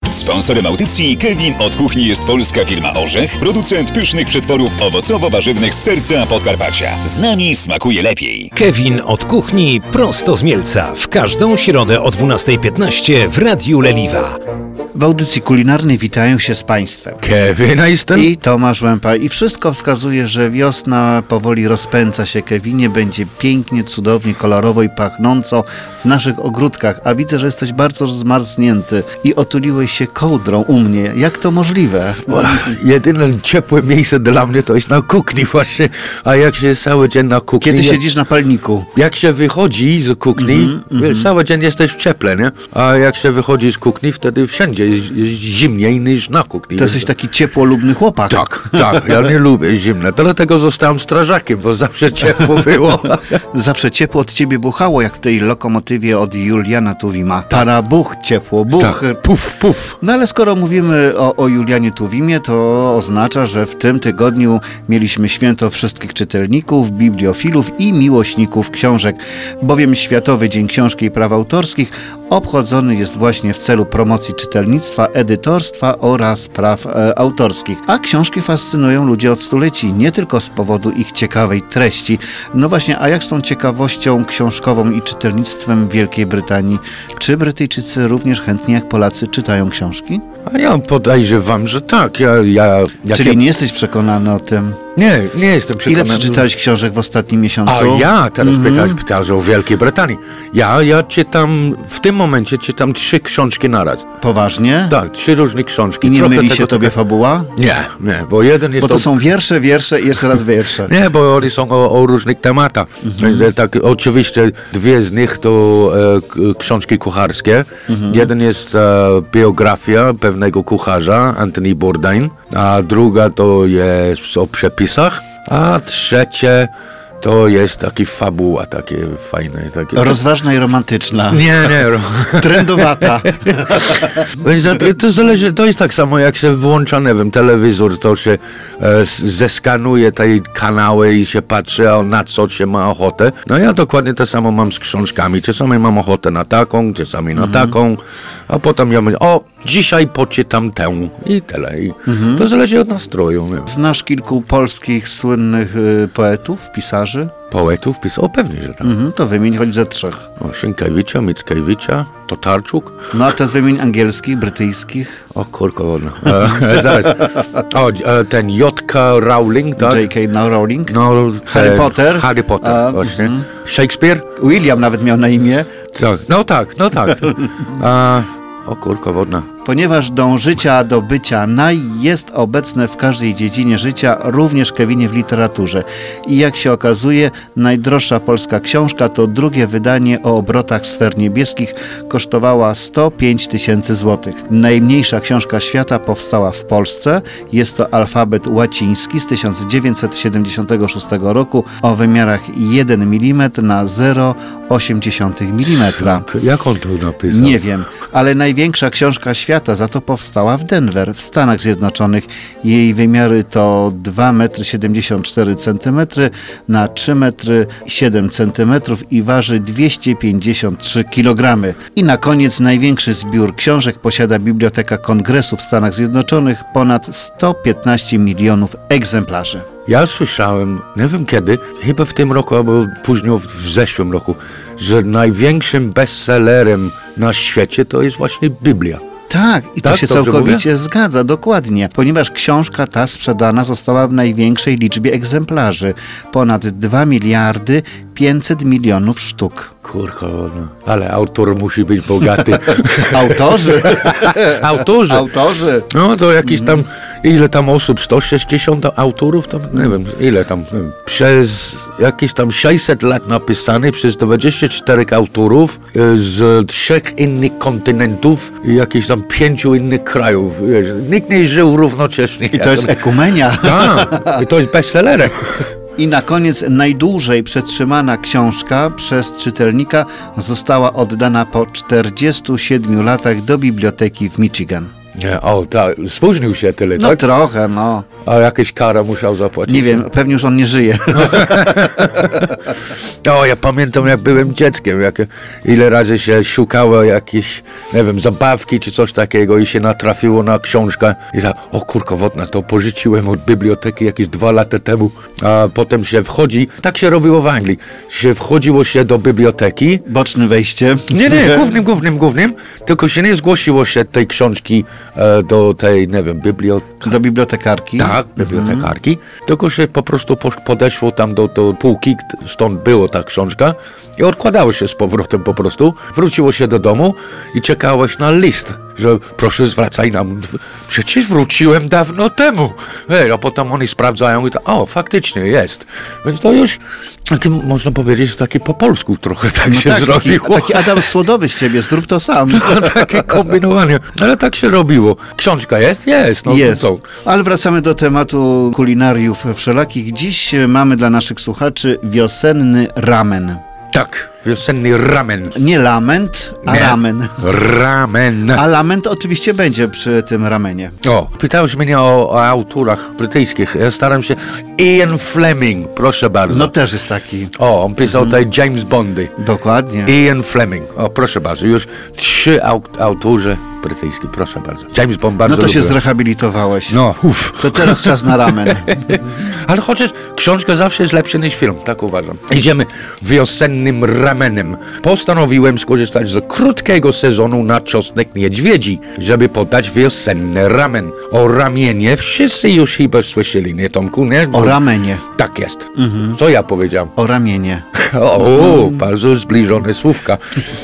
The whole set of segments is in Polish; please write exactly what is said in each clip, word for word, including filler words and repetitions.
Sponsorem audycji Kevin od kuchni jest polska firma Orzech, producent pysznych przetworów owocowo-warzywnych z serca Podkarpacia. Z nami smakuje lepiej. Kevin od kuchni prosto z Mielca. W każdą środę o dwunasta piętnaście w Radiu Leliwa. W audycji kulinarnej witają się z Państwem Kevin jestem i Tomasz Łępa. I wszystko wskazuje, że wiosna powoli rozpędza się, Kevinie. Będzie pięknie, cudownie, kolorowo i pachnąco w naszych ogródkach. A widzę, że jesteś bardzo zmarznięty i otuliłeś się kołdrą u mnie. Jak to możliwe? Jedyne ciepłe miejsce dla mnie to jest na kuchni właśnie. A jak się cały dzień na kuchni... Kiedy siedzisz na palniku? Jak się wychodzi z kuchni, mm-hmm, wiesz, mm-hmm. cały dzień jesteś w cieple, nie? A jak się wychodzi z kuchni, wtedy wszędzie jest, jest zimniej niż na kuchni. To jesteś taki ciepłolubny chłopak. Tak, tak. Ja nie lubię zimne. Dlatego zostałem strażakiem, bo zawsze ciepło było. Zawsze ciepło od ciebie buchało, jak w tej lokomotywie od Juliana Tuwima. Para buch, ciepło, buch. Tak. Puf, puf. No ale skoro mówimy o, o Julianie Tuwimie, to oznacza, że w tym tygodniu mieliśmy święto wszystkich czytelników, bibliofilów i miłośników książek, bowiem Światowy Dzień Książki i Praw Autorskich obchodzony jest właśnie w celu promocji czytelnictwa, edytorstwa oraz praw e, autorskich. A książki fascynują ludzi od stuleci, nie tylko z powodu ich ciekawej treści. No właśnie, a jak z tą ciekawością książkową i czytelnictwem w Wielkiej Brytanii? Czy Brytyjczycy również chętnie jak Polacy czytają książki? A ja podejrzewam, że tak. Ja, ja, Czyli ja... nie jesteś przekonany o tym? Nie, nie jestem przekonany. Ile przeczytałeś książek w ostatnim miesiącu? A ja teraz mm-hmm. pytałeś, pytałeś o Wielkiej Brytanii. Ja, ja czytam, w tym momencie czytam trzy książki naraz. Poważnie? Tak, trzy różne książki. I nie Trochę myli tego, się tobie tego... fabuła? Nie, nie, bo jeden jest... Bo to o... są wiersze, wiersze i jeszcze raz wiersze. Nie, bo one są o, o różnych tematach. Mm-hmm. Tak, oczywiście dwie z nich to e, książki kucharskie. Mm-hmm. Jeden jest e, biografia pewnego kucharza, Anthony Bourdain, a druga to jest o przepisach, a trzecie to jest taki fabuła, takie fajne. Takie... Rozważna i romantyczna. Nie, nie. Trendowata. To zależy, to jest tak samo, jak się włącza, nie wiem, telewizor, to się e, zeskanuje te kanały i się patrzy, a na co się ma ochotę. No ja dokładnie to samo mam z książkami. Czasami mam ochotę na taką, czasami na mhm. taką, a potem ja mówię, o, dzisiaj poczytam tę i tyle. I mhm. To zależy od nastroju. Nie? Znasz kilku polskich słynnych y, poetów, pisarzy? Poetów, pisarzy? O, pewnie, że tak. Mhm, to wymień choć ze trzech. O, Sienkiewicza, Mickiewicza, Tokarczuk. No a teraz wymień angielskich, brytyjskich. O kurko, e, zaraz. O, e, ten J K. Rowling, tak? J K. Rowling. No, Harry e, Potter. Harry Potter, a, właśnie. Mm. Shakespeare. William nawet miał na imię. Tak, no tak, no tak. A, o kurko wodna. Ponieważ dąż życia do bycia naj jest obecne w każdej dziedzinie życia, również Kevinie w literaturze. I jak się okazuje, najdroższa polska książka to drugie wydanie o obrotach sfer niebieskich, kosztowała sto pięć tysięcy złotych. Najmniejsza książka świata powstała w Polsce. Jest to alfabet łaciński z tysiąc dziewięćset siedemdziesiątego szóstego roku o wymiarach jeden milimetr na zero przecinek osiem milimetra. Jak on to napisał? Nie wiem, ale największa książka świata za to powstała w Denver, w Stanach Zjednoczonych. Jej wymiary to dwa metry siedemdziesiąt cztery centymetry na trzy metry siedem centymetrów i waży dwieście pięćdziesiąt trzy kilogramy. I na koniec największy zbiór książek posiada Biblioteka Kongresu w Stanach Zjednoczonych, ponad sto piętnaście milionów egzemplarzy. Ja słyszałem, nie wiem kiedy, chyba w tym roku albo później w zeszłym roku, że największym bestsellerem na świecie to jest właśnie Biblia. Tak, i to tak, się całkowicie mówię? Zgadza, dokładnie, ponieważ książka ta sprzedana została w największej liczbie egzemplarzy. Ponad dwa miliardy pięćset milionów sztuk. Kurko, no. Ale autor musi być bogaty. Autorzy. Autorzy. Autorzy. No to jakiś tam, ile tam osób, sto sześćdziesiąt autorów, tam nie wiem, ile tam, wiem, przez jakieś tam sześćset lat napisany przez dwadzieścia czterech autorów z trzech innych kontynentów i jakichś tam pięciu innych krajów. Wiesz, nikt nie żył równocześnie. I to jest ekumenia. Tak, i to jest bestsellerem. I na koniec najdłużej przetrzymana książka przez czytelnika została oddana po czterdziestu siedmiu latach do biblioteki w Michigan. Nie, o, tak, spóźnił się tyle, No tak? trochę, no. A jakieś kara musiał zapłacić? Nie wiem, pewnie już on nie żyje. O, ja pamiętam, jak byłem dzieckiem, jak, ile razy się szukało jakieś, nie wiem, zabawki czy coś takiego i się natrafiło na książkę i tak, o kurko wodna, to pożyczyłem od biblioteki jakieś dwa lata temu, a potem się wchodzi, tak się robiło w Anglii, się wchodziło się do biblioteki. Boczne wejście. Nie, nie, głównym, głównym, głównym, tylko się nie zgłosiło się tej książki e, do tej, nie wiem, biblioteki. Do bibliotekarki. Tak, bibliotekarki, mhm. tylko się po prostu podeszło tam do, do półki, stąd było ta książka i odkładało się z powrotem po prostu, wróciło się do domu i czekałeś na list, że proszę zwracaj nam, przecież wróciłem dawno temu. Ej, a potem oni sprawdzają i to, o, faktycznie jest. Więc to już, taki, można powiedzieć, taki po polsku trochę tak No się tak, zrobiło. Taki, taki Adam Słodowy z ciebie, zrób to sam. Takie kombinowanie, ale tak się robiło. Książka jest? Jest. No, Jest, to. ale wracamy do tematu kulinariów wszelakich. Dziś mamy dla naszych słuchaczy wiosenny ramen. Tak, wiosenny ramen. Nie lament, a Nie. ramen. Ramen. A lament oczywiście będzie przy tym ramenie. O, pytałeś mnie o, o autorach brytyjskich. Ja staram się... Ian Fleming, proszę bardzo. No też jest taki. O, on pisał tutaj James Bondy. Dokładnie. Ian Fleming. O, proszę bardzo. Już trzy aut- autorzy brytyjscy, proszę bardzo. James Bond bardzo No to się lubię. zrehabilitowałeś. No, uff. To teraz czas na ramen. Ale chociaż książka zawsze jest lepsza niż film, tak uważam. Idziemy wiosennym ramenem. Postanowiłem skorzystać z krótkiego sezonu na czosnek niedźwiedzi, żeby podać wiosenny ramen. O ramienie wszyscy już chyba słyszeli, nie Tomku, nie? O ramenie. Tak jest. Co ja powiedziałem? O ramienie. O, bardzo zbliżone słówka.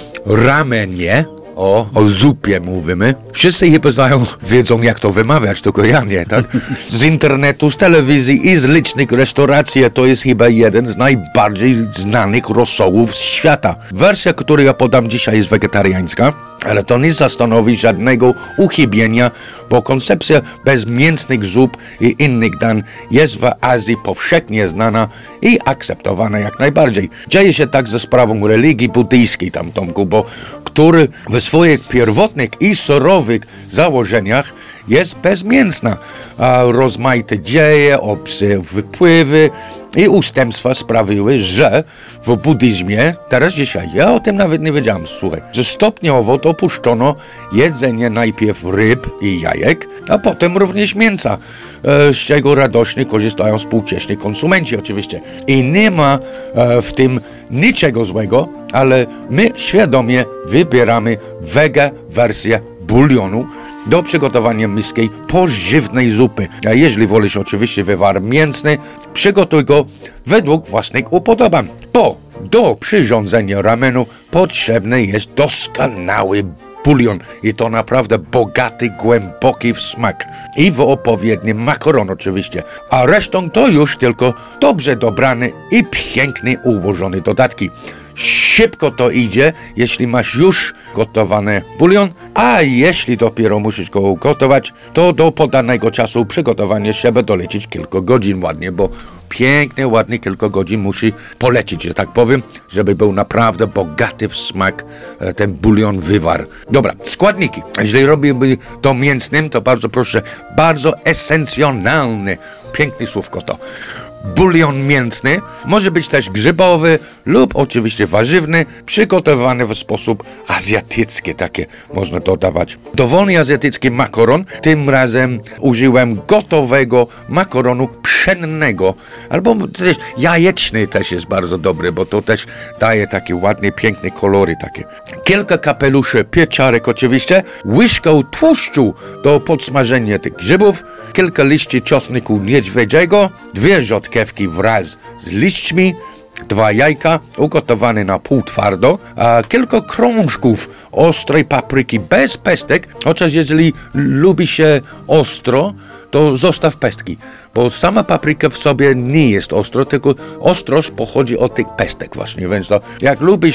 Ramenie. O, o zupie mówimy. Wszyscy chyba znają, wiedzą jak to wymawiać, tylko ja nie, tak? Z internetu, z telewizji i z licznych restauracji to jest chyba jeden z najbardziej znanych rosołów świata. Wersja, którą ja podam dzisiaj jest wegetariańska, ale to nie zastanowi żadnego uchybienia, bo koncepcja bezmięsnych zup i innych dań jest w Azji powszechnie znana i akceptowana jak najbardziej. Dzieje się tak ze sprawą religii buddyjskiej tam, Tomku, bo który w swoich pierwotnych i surowych założeniach jest bezmięsna. A rozmaite dzieje, obce wypływy i ustępstwa sprawiły, że w buddyzmie, teraz dzisiaj, ja o tym nawet nie wiedziałem, słuchaj, że stopniowo dopuszczono jedzenie najpierw ryb i jajek, a potem również mięsa, e, z czego radośnie korzystają współcześni konsumenci oczywiście. I nie ma e, w tym niczego złego, ale my świadomie wybieramy wege wersję bulionu do przygotowania miskiej pożywnej zupy. A jeżeli wolisz oczywiście wywar mięsny, przygotuj go według własnych upodobań. Bo do przyrządzenia ramenu potrzebny jest doskonały bulion i to naprawdę bogaty, głęboki w smak i w odpowiednim makaron oczywiście, a resztą to już tylko dobrze dobrane i pięknie ułożone dodatki. Szybko to idzie, jeśli masz już gotowany bulion, a jeśli dopiero musisz go ugotować, to do podanego czasu przygotowanie trzeba dolecieć kilka godzin ładnie, bo pięknie, ładnie kilka godzin musi polecieć, że tak powiem, żeby był naprawdę bogaty w smak ten bulion wywar. Dobra, składniki. Jeżeli robimy to mięsnym, to bardzo proszę, bardzo esencjonalny, piękne słówko to. Bulion mięsny może być też grzybowy lub oczywiście warzywny, przygotowany w sposób azjatycki, takie można dodawać. Dowolny azjatycki makaron, tym razem użyłem gotowego makaronu pszennego, albo też jajeczny też jest bardzo dobry, bo to też daje takie ładne, piękne kolory takie. Kilka kapeluszy pieczarek oczywiście, łyżkę tłuszczu do podsmażenia tych grzybów, kilka liści czosnku niedźwiedziego, dwie rzodkiewki wraz z liśćmi, dwa jajka ugotowane na pół twardo, a kilka krążków ostrej papryki bez pestek, chociaż jeżeli lubi się ostro, to zostaw pestki, bo sama papryka w sobie nie jest ostro, tylko ostrość pochodzi od tych pestek właśnie, więc to jak lubisz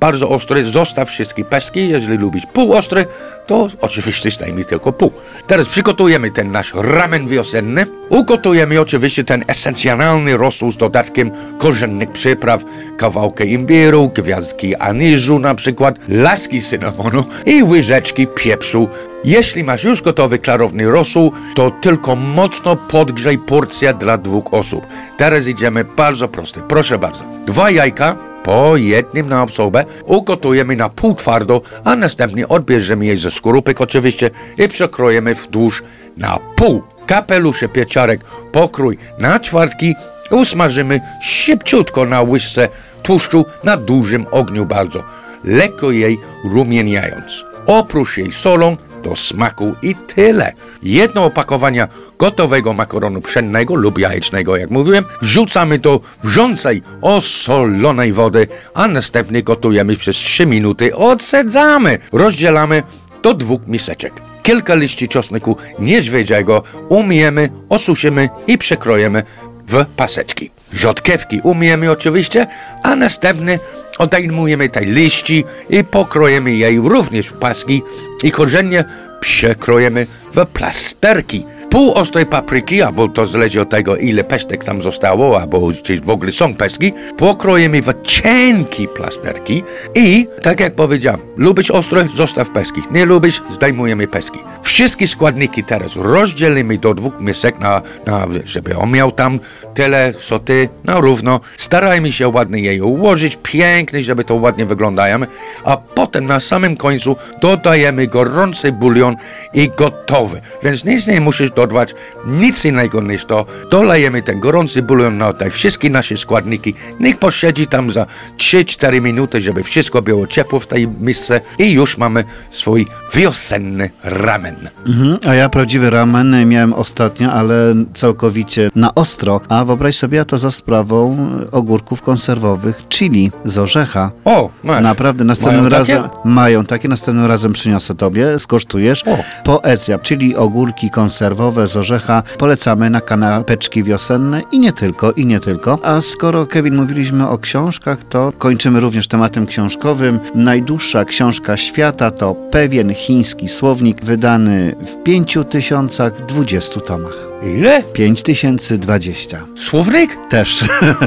bardzo ostry, zostaw wszystkie pestki. Jeżeli lubisz półostry, to oczywiście zdejmij tylko pół. Teraz przygotujemy ten nasz ramen wiosenny. Ugotujemy oczywiście ten esencjonalny rosół z dodatkiem korzennych przypraw, kawałkę imbiru, gwiazdki aniżu na przykład, laski cynamonu i łyżeczki pieprzu. Jeśli masz już gotowy klarowny rosół, to tylko mocno podgrzej porcję dla dwóch osób. Teraz idziemy bardzo proste. Proszę bardzo. Dwa jajka, po jednym na osobę, ugotujemy na pół twardo, a następnie odbierzemy je ze skorupek oczywiście i przekrojemy wzdłuż na pół. Kapelusze pieczarek pokrój na ćwiartki, usmażymy szybciutko na łyżce tłuszczu na dużym ogniu bardzo, lekko jej rumieniając. Oprócz jej solą do smaku i tyle. Jedno opakowanie gotowego makaronu pszennego lub jajecznego, jak mówiłem, wrzucamy do wrzącej, osolonej wody, a następnie gotujemy przez trzy minuty, odsadzamy, rozdzielamy do dwóch miseczek. Kilka liści czosnku niedźwiedziego umyjemy, osuszymy i przekrojemy w paseczki. Rzodkiewki umyjemy oczywiście, a następnie odejmujemy te liści i pokrojemy jej również w paski i korzenie przekrojemy w plasterki. Pół ostrej papryki, albo to zależy od tego, ile pestek tam zostało, albo czy w ogóle są pestki, pokroimy w cienkie plasterki i, tak jak powiedziałem, lubisz ostre, zostaw pestki. Nie lubisz, zdejmujemy pestki. Wszystkie składniki teraz rozdzielimy do dwóch misek, na, na, żeby on miał tam tyle, co ty, na równo. Starajmy się ładnie je ułożyć, pięknie, żeby to ładnie wyglądało, a potem na samym końcu dodajemy gorący bulion i gotowy. Więc nic nie musisz dodawać, nic innego niż to. Dolejemy ten gorący bulion na te wszystkie nasze składniki. Niech posiedzi tam za trzy cztery minuty, żeby wszystko było ciepło w tej misce i już mamy swój wiosenny ramen. Mhm, a ja prawdziwy ramen miałem ostatnio, ale całkowicie na ostro. A wyobraź sobie, a to za sprawą ogórków konserwowych chili z orzecha. O, masz. Naprawdę, następnym Mają takie? razem mają takie, następnym razem przyniosę tobie, skosztujesz. O. Poezja, czyli ogórki konserwowe z orzecha. Polecamy na kanapeczki wiosenne i nie tylko, i nie tylko. A skoro, Kevin, mówiliśmy o książkach, to kończymy również tematem książkowym. Najdłuższa książka świata to pewien chiński słownik wydany w pięciu tysiącach dwudziestu tomach. Ile? pięć tysięcy dwadzieścia. Słownik? Też.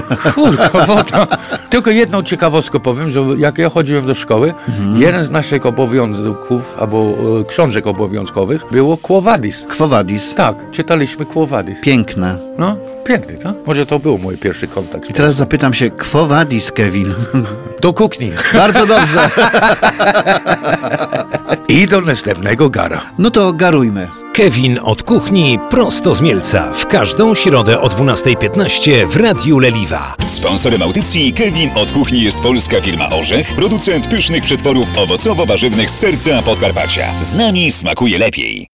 Kurka woda. Tylko jedną ciekawostkę powiem, że jak ja chodziłem do szkoły, mhm. jeden z naszych obowiązków, albo e, książek obowiązkowych było Quo Vadis. Quo Vadis. Tak, czytaliśmy Quo Vadis. Piękne. No, piękny, tak? Może to był mój pierwszy kontakt. I teraz zapytam się, Quo Vadis, Kevin? Do kuchni. Bardzo dobrze. I do następnego gara. No to garujmy. Kevin od kuchni prosto z Mielca. W każdą środę o dwunasta piętnaście w Radiu Leliwa. Sponsorem audycji Kevin od kuchni jest polska firma Orzech, producent pysznych przetworów owocowo-warzywnych z serca Podkarpacia. Z nami smakuje lepiej.